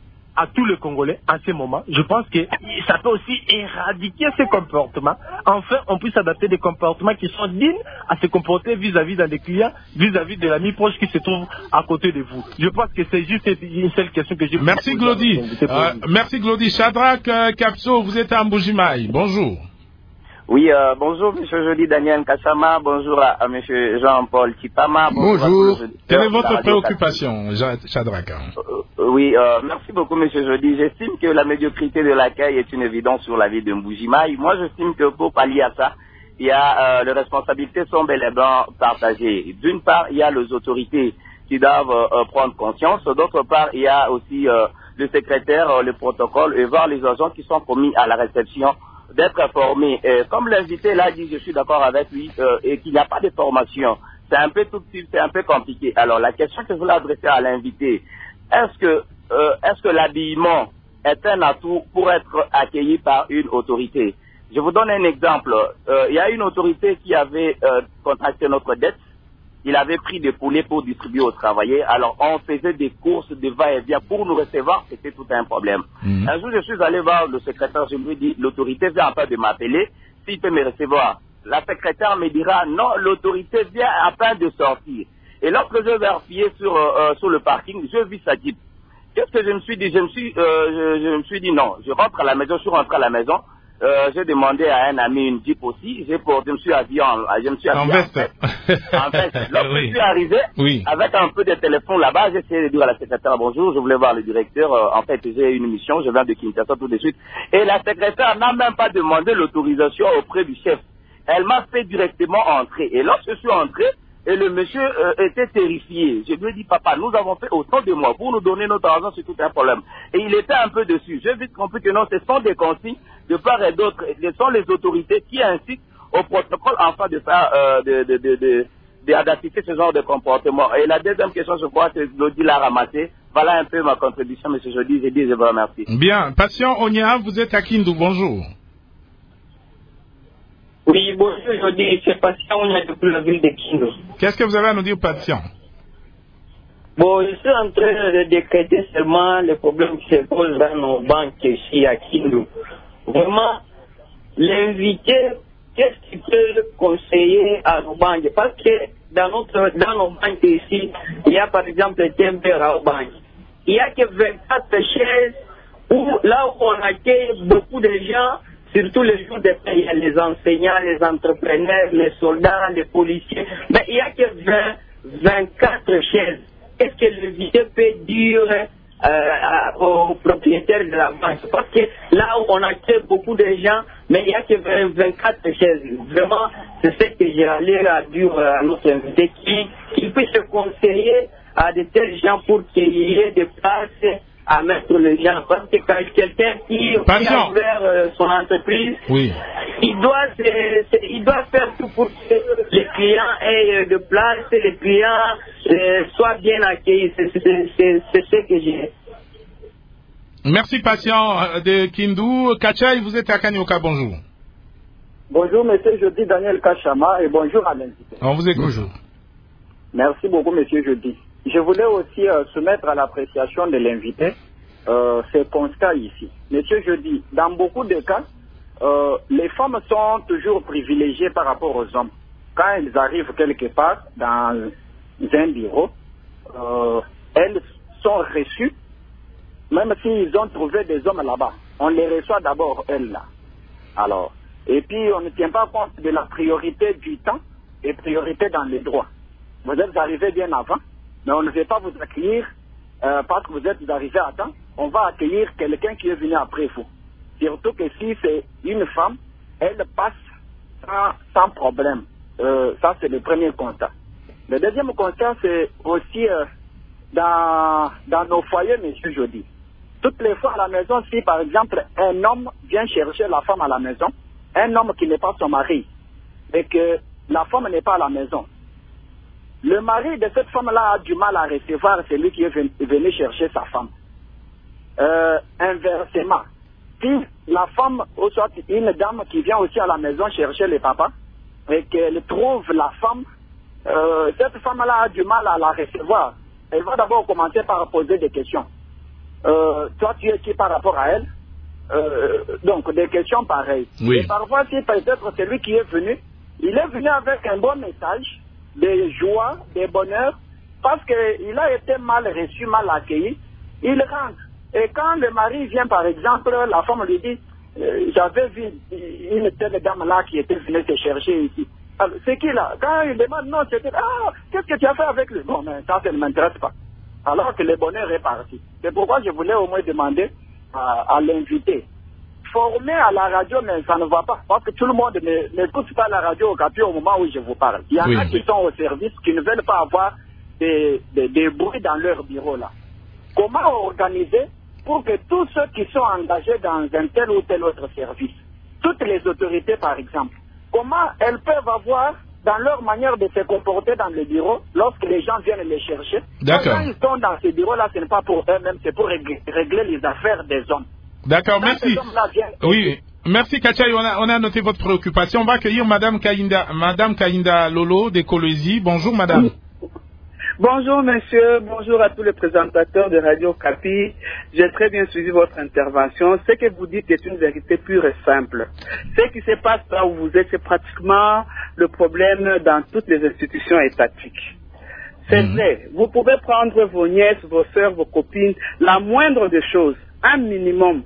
à tous les Congolais en ce moment? Je pense que ça peut aussi éradiquer ces comportements. Enfin, on puisse adapter des comportements qui sont dignes à se comporter vis-à-vis d'un des clients, vis-à-vis de l'ami proche qui se trouve à côté de vous. Je pense que c'est juste une seule question que j'ai. Merci Glody. Merci Glody. Shadrach Kapso, vous êtes à Mbujimai. Bonjour. Oui, bonjour monsieur Jody Daniel Kachama, bonjour à monsieur Jean-Paul Chipama. Bonjour. Quelle est votre préoccupation, Shadrach? Oui, merci beaucoup monsieur Jody. J'estime que la médiocrité de l'accueil est une évidence sur la ville de Mbujimai. Moi, j'estime que pour pallier à ça, il y a les responsabilités sont bel et bien partagées. D'une part, il y a les autorités qui doivent prendre conscience. D'autre part, il y a aussi le secrétaire, le protocole et voir les agents qui sont commis à la réception d'être formés. Comme l'invité l'a dit, je suis d'accord avec lui, et qu'il n'y a pas de formation. C'est un peu tout petit, c'est un peu compliqué. Alors la question que je voulais adresser à l'invité, est-ce que l'habillement est un atout pour être accueilli par une autorité? Je vous donne un exemple. Il y a une autorité qui avait contracté notre dette. Il avait pris des poulets pour distribuer aux travailleurs. Alors, on faisait des courses de va-et-vient pour nous recevoir. C'était tout un problème. Un jour, je suis allé voir le secrétaire. Je lui ai dit, l'autorité vient en train de m'appeler. S'il peut me recevoir. La secrétaire me dira, non, l'autorité vient à peine de sortir. Et lorsque je vais appuyer sur le parking, je vis sa Jeep. Qu'est-ce que je me suis dit? Je me suis dit, non. Je rentre à la maison. Je suis rentré à la maison. J'ai demandé à un ami une Jeep aussi. Je me suis habillé en veste. En veste. Lorsque je suis arrivé, avec un peu de téléphone là-bas, j'ai essayé de dire à la secrétaire, bonjour, je voulais voir le directeur. En fait, j'ai une mission, je viens de Kinshasa tout de suite. Et la secrétaire n'a même pas demandé l'autorisation auprès du chef. Elle m'a fait directement entrer. Et lorsque je suis entré, et le monsieur était terrifié. Je lui ai dit, papa, nous avons fait autant de mois pour nous donner notre argent, c'est tout un problème. Et il était un peu dessus. J'ai vite compris que non, ce sont des consignes de part et d'autre. Ce sont les autorités qui incitent au protocole afin de faire, d'adapter ce genre de comportement. Et la deuxième question, je crois que Glody l'a ramassé. Voilà un peu ma contribution, monsieur Jody. Je vous remercie. Bien. Patient Onya, vous êtes à Kindu. Bonjour. Oui, bonjour, Jody. C'est Patient Onya depuis la ville de Kindu. Qu'est-ce que vous avez à nous dire, Patient? Bon, je suis en train de décréter seulement les problèmes qui se posent dans nos banques ici à Kindu. Vraiment, l'invité, qu'est-ce qu'il peut conseiller à nos banques? Parce que dans nos banques ici, il y a par exemple le Temper à banque. Il y a que 24 chaises où, là où on accueille beaucoup de gens, surtout les jours de paix, il y a les enseignants, les entrepreneurs, les soldats, les policiers. Mais il n'y a que 24 chaises. Qu'est-ce que l'invité peut dire aux propriétaires de la banque? Parce que là où on accueille beaucoup de gens, mais il n'y a que 24 chaises. Vraiment, c'est ce que j'ai allé à dire à notre invité, qui peut se conseiller à de tels gens pour qu'il y ait des places à mettre les gens. Parce que quand quelqu'un qui a ouvert son entreprise, il doit faire tout pour que les clients aient de place, les clients soient bien accueillis. C'est ce que j'ai. Merci, patient de Kindu. Kachai, vous êtes à Kanyoka, bonjour. Bonjour, monsieur Jody Daniel Kachama, et bonjour à l'invité. On vous écoute. Bonjour. Merci beaucoup, monsieur Jody. Je voulais aussi soumettre à l'appréciation de l'invité ce constat ici. Monsieur, je dis, dans beaucoup de cas, les femmes sont toujours privilégiées par rapport aux hommes. Quand elles arrivent quelque part dans un bureau, elles sont reçues, même s'ils ont trouvé des hommes là-bas. On les reçoit d'abord, elles, là. Alors, et puis on ne tient pas compte de la priorité du temps et priorité dans les droits. Vous êtes arrivés bien avant, mais on ne veut pas vous accueillir parce que vous êtes arrivés à temps. On va accueillir quelqu'un qui est venu après vous. Surtout que si c'est une femme, elle passe sans problème. Ça, c'est le premier constat. Le deuxième constat, c'est aussi dans nos foyers, monsieur Jody. Toutes les fois à la maison, si par exemple un homme vient chercher la femme à la maison, un homme qui n'est pas son mari, et que la femme n'est pas à la maison, le mari de cette femme-là a du mal à recevoir celui qui est venu chercher sa femme. Inversement, si la femme, ou soit une dame qui vient aussi à la maison chercher le papa, et qu'elle trouve la femme, cette femme-là a du mal à la recevoir. Elle va d'abord commencer par poser des questions. Toi, tu es qui par rapport à elle? Donc, des questions pareilles. Oui. Et parfois, si peut-être celui qui est venu, il est venu avec un bon message, de joie, de bonheur, parce qu'il a été mal reçu, mal accueilli, il rentre. Et quand le mari vient, par exemple, la femme lui dit, j'avais vu une telle dame-là qui était venue te chercher ici. C'est qui là? Quand il demande, non, c'était, qu'est-ce que tu as fait avec lui? Bon, mais ça ne m'intéresse pas. Alors que le bonheur est parti. C'est pourquoi je voulais au moins demander à l'invité. Formé à la radio, mais ça ne va pas. Parce que tout le monde n'écoute pas la radio au Capi au moment où je vous parle. Il y en a qui sont au service, qui ne veulent pas avoir des bruits dans leur bureau là. Comment organiser pour que tous ceux qui sont engagés dans un tel ou tel autre service, toutes les autorités par exemple, comment elles peuvent avoir dans leur manière de se comporter dans le bureau lorsque les gens viennent les chercher. Quand ils sont dans ce bureau-là, ce n'est pas pour eux-mêmes, c'est pour régler les affaires des hommes. D'accord, merci. Oui, merci Kachai, on a noté votre préoccupation. On va accueillir Madame Kainda Lolo d'Écologie. Bonjour Madame. Bonjour monsieur, bonjour à tous les présentateurs de Radio Capi. J'ai très bien suivi votre intervention. Ce que vous dites est une vérité pure et simple. Ce qui se passe là où vous êtes, c'est pratiquement le problème dans toutes les institutions étatiques. C'est vrai, vous pouvez prendre vos nièces, vos sœurs, vos copines, la moindre des choses, un minimum,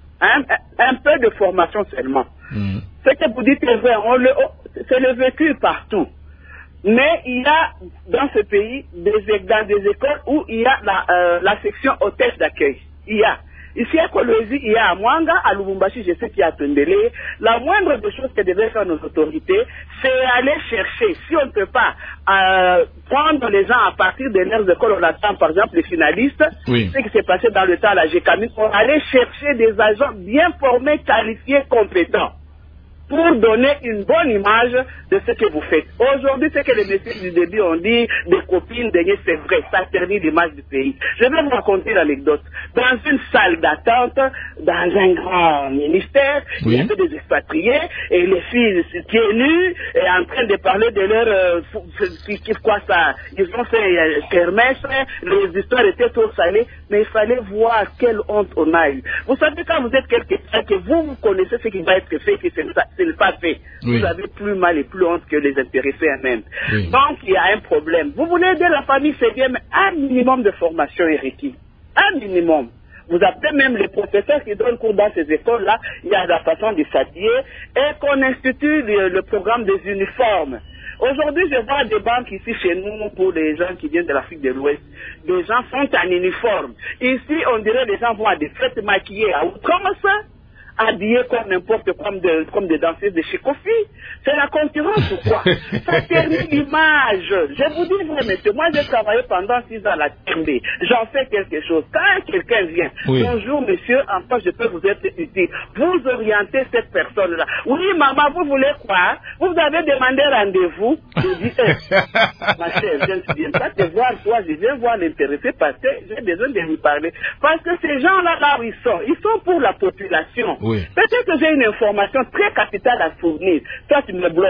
un peu de formation seulement. Ce que vous dites est vrai, c'est le vécu partout. Mais il y a dans ce pays dans des écoles où il y a la section hôtesse d'accueil. Il y a. Ici à Kolwezi, il y a à Mwanga, à Lubumbashi, je sais qu'il y a à Tendele. La moindre des choses que devaient faire nos autorités, c'est aller chercher. Si on ne peut pas prendre les gens à partir de leurs écoles, on attend par exemple les finalistes, ce qui s'est passé dans le temps à la GECAMI, on allait chercher des agents bien formés, qualifiés, compétents, pour donner une bonne image de ce que vous faites. Aujourd'hui, ce que les messieurs du début ont dit, des copines, c'est vrai, ça ternit l'image du pays. Je vais vous raconter l'anecdote. Dans une salle d'attente, dans un grand ministère, il y avait des expatriés, et les filles pieds nus, et en train de parler de leur... ils ont fait kermesse, les histoires étaient trop salées, mais il fallait voir quelle honte on a eu. Vous savez, quand vous êtes quelqu'un que vous connaissez ce qui va être fait, que c'est n'est pas fait. Vous avez plus mal et plus honte que les intéressés eux-mêmes. Donc, il y a un problème. Vous voulez aider la famille, c'est bien, mais un minimum de formation est requis. Un minimum. Vous appelez même les professeurs qui donnent cours dans ces écoles-là, il y a la façon de s'habiller, et qu'on institue le programme des uniformes. Aujourd'hui, je vois des banques ici chez nous pour les gens qui viennent de l'Afrique de l'Ouest. Les gens sont en uniforme. Ici, on dirait les gens vont à des fêtes maquillées à outrance, habillés comme n'importe comme des danseuses de chez Kofi. C'est la concurrence ou quoi? Ça ternit l'image. Je vous dis vrai, monsieur, moi j'ai travaillé pendant 6 ans à la TMB. J'en fais quelque chose. Quand quelqu'un vient, bonjour monsieur, en fait je peux vous être utile. Vous orientez cette personne-là. Oui maman, vous voulez quoi? Vous avez demandé rendez-vous. Je dis, ma chère, je ne viens pas te voir toi, je viens voir l'intéressé parce que j'ai besoin de lui parler. Parce que ces gens-là, là où ils sont pour la population. Peut-être que j'ai une information très capitale à fournir. Toi, tu me bloques.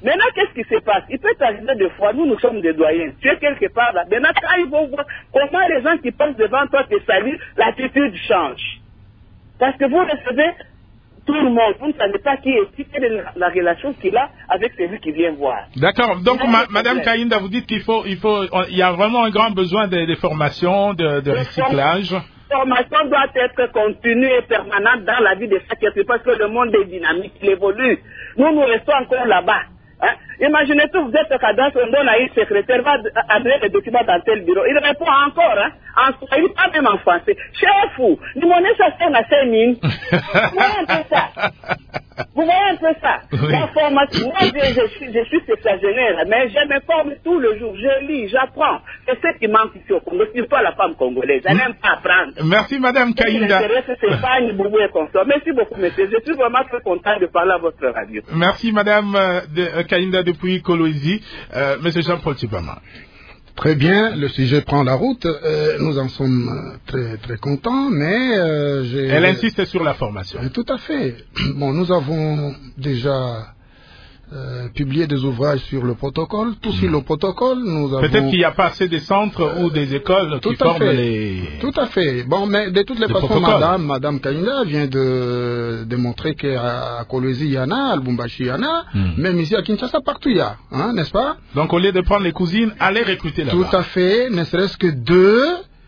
Maintenant, qu'est-ce qui se passe? Il peut t'arriver des fois, nous sommes des doyens. Tu es quelque part là. Maintenant, quand ils vont voir comment les gens qui passent devant toi te saluent, l'attitude change. Parce que vous recevez tout le monde. Vous ne savez pas qui est, quelle est la relation qu'il a avec celui qui vient voir. D'accord. Donc, Madame Kainda, vous dites il y a vraiment un grand besoin de formation, de recyclage. La formation doit être continue et permanente dans la vie de chaque être, parce que le monde est dynamique, il évolue. Nous restons encore là-bas. Hein? Imaginez que vous êtes au cadastre, on donne à une secrétaire, va amener les documents dans tel bureau. Il répond encore, hein, en swahili, pas même en français. Chef, du monnaie ça c'est à 5 000. Vous voyez un peu ça? Vous voyez un peu ça? Oui. La formation, moi je suis sexagénaire, mais je me forme tout le jour, je lis, j'apprends. C'est ce qui manque ici au Congo, surtout à la femme congolaise. Elle n'aime pas apprendre. Merci Madame Kainda. C'est pas une boubou et consort. Merci beaucoup monsieur, je suis vraiment très content de parler à votre radio. Merci Madame Kainda depuis Kolwezi. Monsieur Jean-Paul Tibama. Très bien, le sujet prend la route. Nous en sommes très très contents, mais elle insiste sur la formation. Tout à fait. Bon, nous avons déjà publié des ouvrages sur le protocole. Tout sur le protocole, nous avons... Peut-être qu'il n'y a pas assez de centres ou des écoles qui forment les... Tout à fait. Bon, mais de toutes les façons, Madame Kainda vient de démontrer qu'à Kolwezi, il y en a, à Lubumbashi, il y en a, même ici à Kinshasa, partout il y a, hein, n'est-ce pas? Donc, au lieu de prendre les cousines, allez recruter là-bas. Tout à fait, ne serait-ce que 2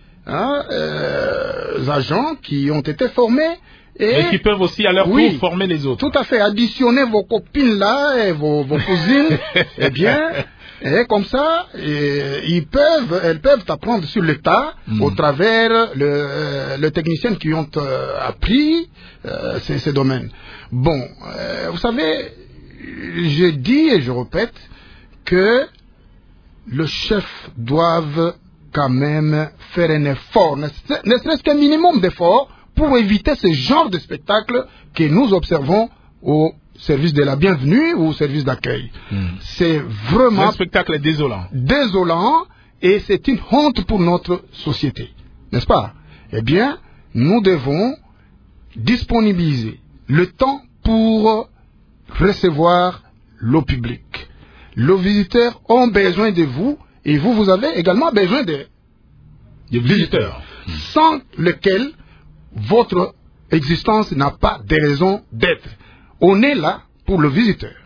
agents qui ont été formés. Et qui peuvent aussi à leur tour former les autres. Tout à fait. Additionnez vos copines là et vos cousines. Eh bien, et comme ça, elles peuvent apprendre sur le tas au travers le technicien qui ont appris ces domaines. Bon, vous savez, je dis et je répète que le chef doit quand même faire un effort, ne serait-ce qu'un minimum d'effort, pour éviter ce genre de spectacle que nous observons au service de la bienvenue ou au service d'accueil. C'est vraiment... un spectacle désolant. Désolant, et c'est une honte pour notre société. N'est-ce pas? Eh bien, nous devons disponibiliser le temps pour recevoir le public. Les visiteurs ont besoin de vous, et vous avez également besoin des visiteurs, sans lesquels votre existence n'a pas de raison d'être. On est là pour le visiteur.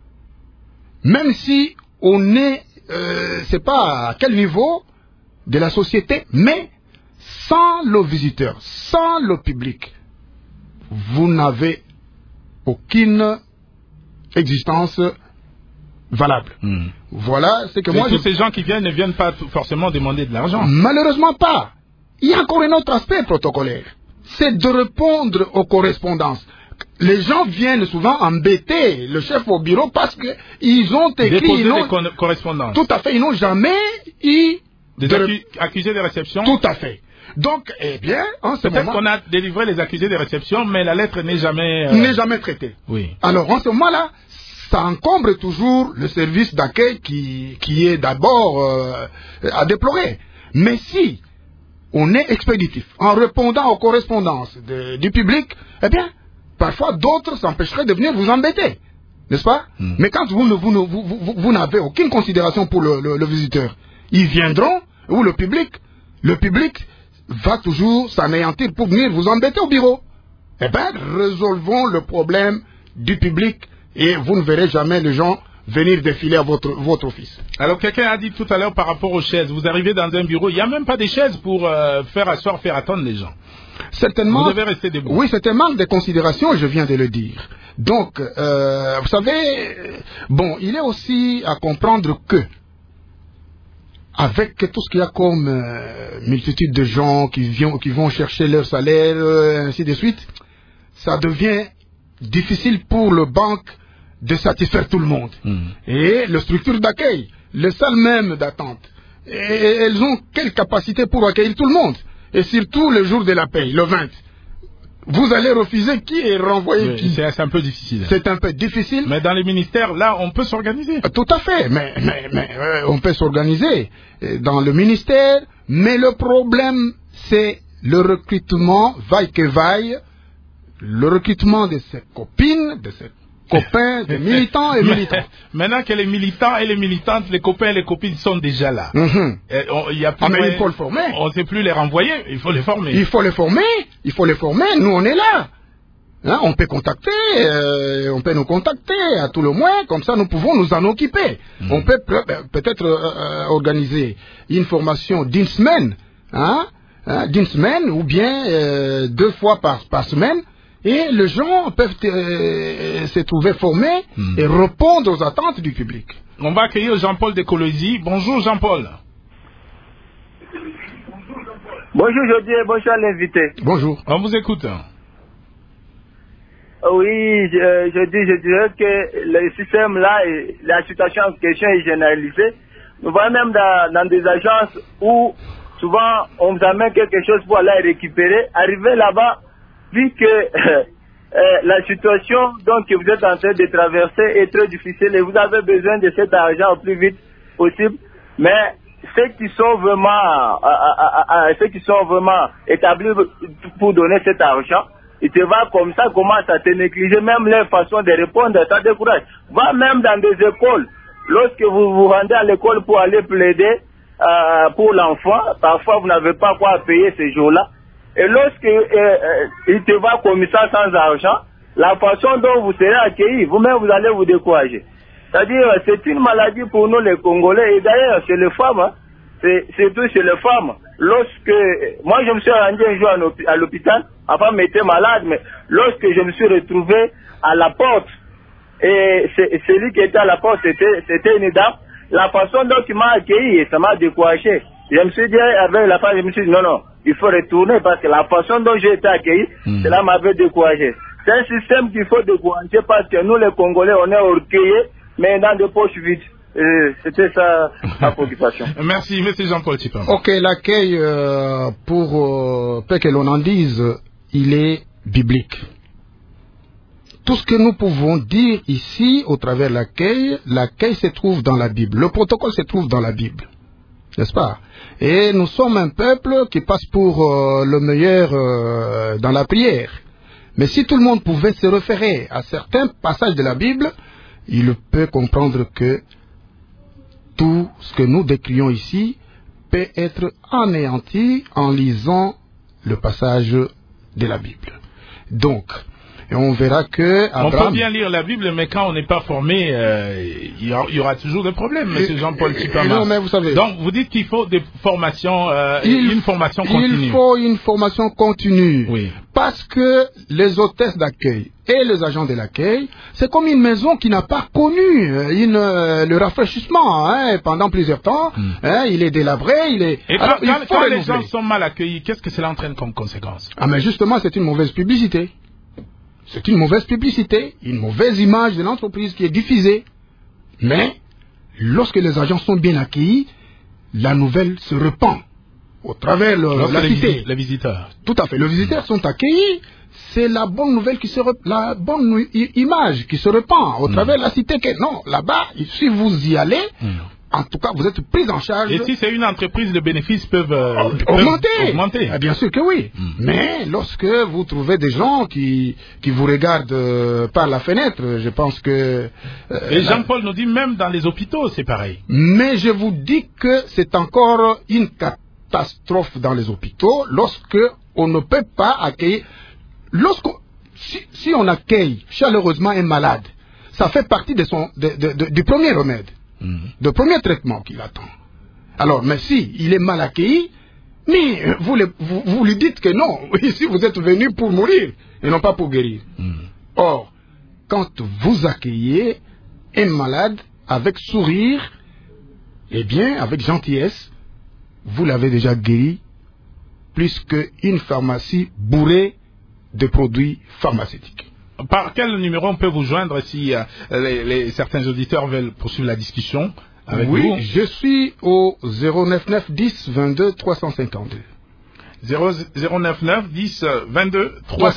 Même si on est, c'est pas à quel niveau de la société, mais sans le visiteur, sans le public, vous n'avez aucune existence valable. Voilà ce que moi... Tous ces gens qui viennent ne viennent pas forcément demander de l'argent. Malheureusement pas. Il y a encore un autre aspect protocolaire. C'est de répondre aux correspondances. Les gens viennent souvent embêter le chef au bureau parce qu'ils ont écrit... Déposer des correspondances. Tout à fait. Ils n'ont jamais eu... Des accusés de réception. Tout à fait. Donc, eh bien, en ce moment... Peut-être qu'on a délivré les accusés de réception, mais la lettre n'est jamais... N'est jamais traitée. Oui. Alors, en ce moment-là, ça encombre toujours le service d'accueil qui est d'abord à déplorer. Mais si on est expéditif en répondant aux correspondances du public, eh bien, parfois d'autres s'empêcheraient de venir vous embêter, n'est-ce pas? Mais quand vous n'avez aucune considération pour le visiteur, ils viendront, ou le public va toujours s'anéantir pour venir vous embêter au bureau. Eh bien, résolvons le problème du public et vous ne verrez jamais les gens venir défiler à votre office. Alors, quelqu'un a dit tout à l'heure par rapport aux chaises, vous arrivez dans un bureau, il n'y a même pas de chaises pour faire asseoir, faire attendre les gens. Certainement. Vous devez rester debout. Oui, c'est un manque de considération, je viens de le dire. Donc, vous savez, bon, il est aussi à comprendre que, avec tout ce qu'il y a comme multitude de gens qui vont chercher leur salaire, ainsi de suite, ça devient difficile pour le banque de satisfaire tout le monde. Et les structures d'accueil, les salles même d'attente, elles ont quelle capacité pour accueillir tout le monde? Et surtout le jour de la paye, le 20. Vous allez refuser qui et renvoyer qui? C'est un peu difficile. C'est un peu difficile. Mais dans les ministères, là, on peut s'organiser. Tout à fait. Mais on peut s'organiser dans le ministère. Mais le problème, c'est le recrutement, vaille que vaille, le recrutement de ses copines, de ses copains, des militants et militantes. Maintenant que les militants et les militantes, les copains et les copines sont déjà là. Il y a plus mais il faut le former. On ne sait plus les renvoyer, il faut les former. Il faut les former, nous on est là. Hein, on peut on peut nous contacter à tout le moins, comme ça nous pouvons nous en occuper. On peut peut-être organiser une formation d'une semaine, ou bien 2 fois par semaine, et les gens peuvent se trouver formés et répondre aux attentes du public. On va accueillir Jean-Paul de Colosie. Bonjour Jean-Paul. Bonjour Jody et bonjour l'invité. Bonjour. On vous écoute. Oui, je dirais que le système là, la situation en question est généralisée. Nous voyons même dans des agences où souvent on vous amène quelque chose pour aller récupérer. Arriver là-bas, vu que la situation donc, que vous êtes en train de traverser est très difficile et vous avez besoin de cet argent au plus vite possible, mais ceux qui sont vraiment établis pour donner cet argent, ils te voient comme ça, commencent à te négliger, même leur façon de répondre, ça décourage. Va même dans des écoles, lorsque vous vous rendez à l'école pour aller plaider pour l'enfant, parfois vous n'avez pas quoi payer ces jours-là, et lorsque ils te voient comme ça sans argent, la façon dont vous serez accueillis, vous-même vous allez vous décourager. C'est-à-dire, c'est une maladie pour nous les Congolais, et d'ailleurs chez les femmes, c'est surtout chez les femmes. Moi je me suis rendu un jour à l'hôpital, ma femme était malade, mais lorsque je me suis retrouvé à la porte, et celui qui était à la porte, c'était une dame, la façon dont il m'a accueilli, ça m'a découragé. Je me suis dit, avec la femme, je me suis dit, non, il faut retourner, parce que la façon dont j'ai été accueilli, cela m'avait découragé. C'est un système qu'il faut décourager, parce que nous les Congolais, on est orgueilleux, mais dans des poches vides. C'était ça la préoccupation. Merci, monsieur Jean-Paul Tipam. Ok, l'accueil, pour peu que l'on en dise, il est biblique. Tout ce que nous pouvons dire ici, au travers de l'accueil se trouve dans la Bible. Le protocole se trouve dans la Bible. N'est-ce pas? Et nous sommes un peuple qui passe pour le meilleur dans la prière. Mais si tout le monde pouvait se référer à certains passages de la Bible, il peut comprendre que tout ce que nous décrions ici peut être anéanti en lisant le passage de la Bible. Donc, et on verra que Abraham... On peut bien lire la Bible, mais quand on n'est pas formé, il y aura toujours des problèmes, M. Jean-Paul Tipama. Non, mais vous savez... Donc, vous dites qu'il faut des formations, une formation continue. Il faut une formation continue. Oui. Parce que les hôtesses d'accueil et les agents de l'accueil, c'est comme une maison qui n'a pas connu le rafraîchissement pendant plusieurs temps. Il est délabré, Et alors, quand les gens sont mal accueillis, qu'est-ce que cela entraîne comme conséquence? Ah, mais justement, c'est une mauvaise publicité. C'est une mauvaise publicité, une mauvaise image de l'entreprise qui est diffusée. Mais, lorsque les agents sont bien accueillis, la nouvelle se répand au travers la cité. Les visiteurs. Tout à fait. Les visiteurs sont accueillis. C'est la bonne nouvelle la bonne image qui se répand au travers de la cité. Non, là-bas, si vous y allez, en tout cas, vous êtes pris en charge. Et si c'est une entreprise, les bénéfices peuvent augmenter. Bien sûr que oui. Mais lorsque vous trouvez des gens qui vous regardent par la fenêtre, je pense que... Et Jean-Paul nous dit même dans les hôpitaux, c'est pareil. Mais je vous dis que c'est encore une catastrophe dans les hôpitaux lorsque on ne peut pas accueillir... Si on accueille chaleureusement un malade, ça fait partie du premier remède. De premier traitement qu'il attend. Alors, mais si il est mal accueilli, mais vous lui dites que non, ici vous êtes venu pour mourir et non pas pour guérir. Or, quand vous accueillez un malade avec sourire, eh bien, avec gentillesse, vous l'avez déjà guéri plus qu'une pharmacie bourrée de produits pharmaceutiques. Par quel numéro on peut vous joindre si certains auditeurs veulent poursuivre la discussion avec vous? Oui, je suis au 099 10 22 352. 099 10 22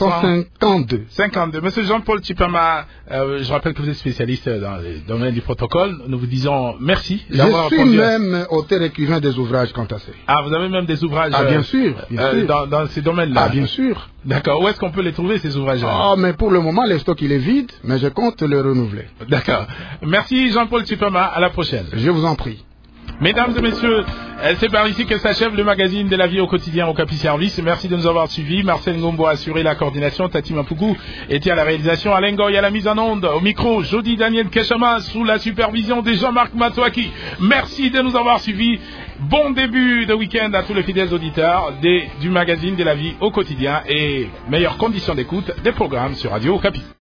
352. Monsieur Jean-Paul Tchipama, je rappelle que vous êtes spécialiste dans le domaine du protocole. Nous vous disons merci d'avoir répondu. Je suis même auteur écrivain des ouvrages quant à ça. Ah, vous avez même des ouvrages bien sûr. Dans ces domaines-là. Ah, bien sûr. D'accord. Où est-ce qu'on peut les trouver, ces ouvrages-là? Ah, mais pour le moment, le stock il est vide, mais je compte le renouveler. D'accord. Merci Jean-Paul Tchipama. À la prochaine. Je vous en prie. Mesdames et messieurs, c'est par ici que s'achève le magazine de la vie au quotidien au Capi Service. Merci de nous avoir suivis. Marcel Ngombo a assuré la coordination, Tati Mapuku était à la réalisation, Alain Goy à la mise en onde, au micro, Jody Daniel Keshama sous la supervision de Jean-Marc Matouaki. Merci de nous avoir suivis. Bon début de week-end à tous les fidèles auditeurs du magazine de la vie au quotidien et meilleures conditions d'écoute des programmes sur Radio Capi.